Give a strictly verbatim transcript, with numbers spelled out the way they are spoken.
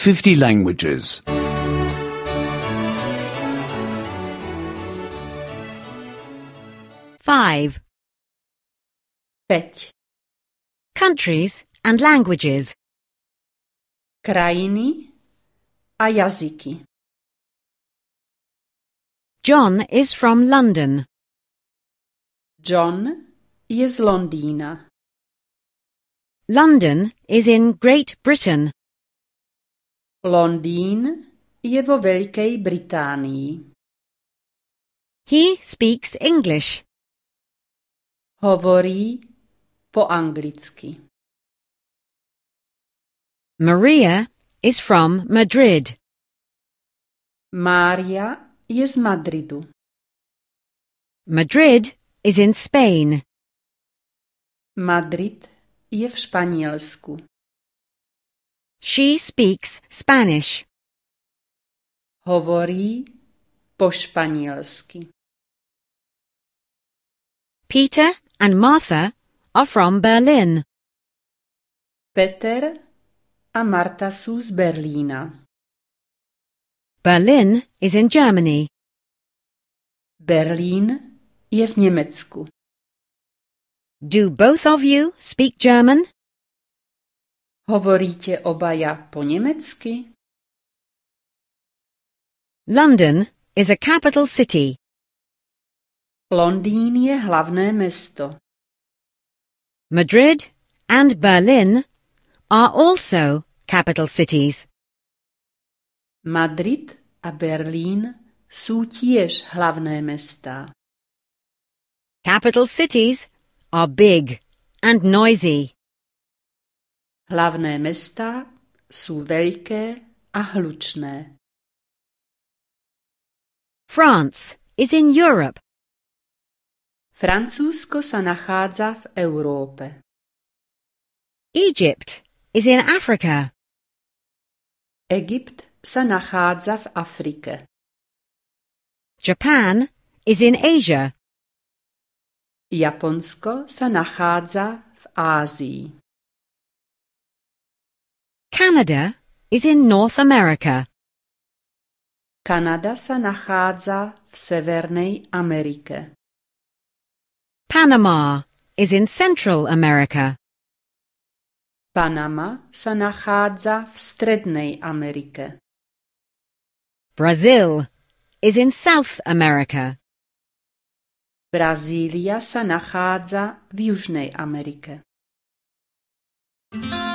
fifty languages. Five. päť. Countries and languages. Krajiny a jazyky. John is from London. John je z Londýna. London is in Great Britain. Londýn je vo Veľkej Británii. He speaks English. Hovorí po anglicky. Maria is from Madrid. Mária je z Madridu. Madrid is in Spain. Madrid je v Španielsku. She speaks Spanish. Hovorí po španielsky. Peter and Martha are from Berlin. Peter a Marta sú z Berlína. Berlin is in Germany. Berlín je v Nemecku. Do both of you speak German? Hovoríte obaja po nemecky? London is a capital city. Londýn je hlavné mesto. Madrid and Berlin are also capital cities. Madrid a Berlín sú tiež hlavné mestá. Capital cities are big and noisy. Hlavné mestá sú veľké a hlučné. France is in Europe. Francúzsko sa nachádza v Európe. Egypt is in Africa. Egypt sa nachádza v Afrike. Japan is in Asia. Japonsko sa nachádza v Ázii. Canada is in North America. Kanada sa nachádza v Severnej Amerike. Panama is in Central America. Panama sa nachádza v Strednej Amerike. Brazil is in South America. Brazília sa nachádza v Južnej Amerike.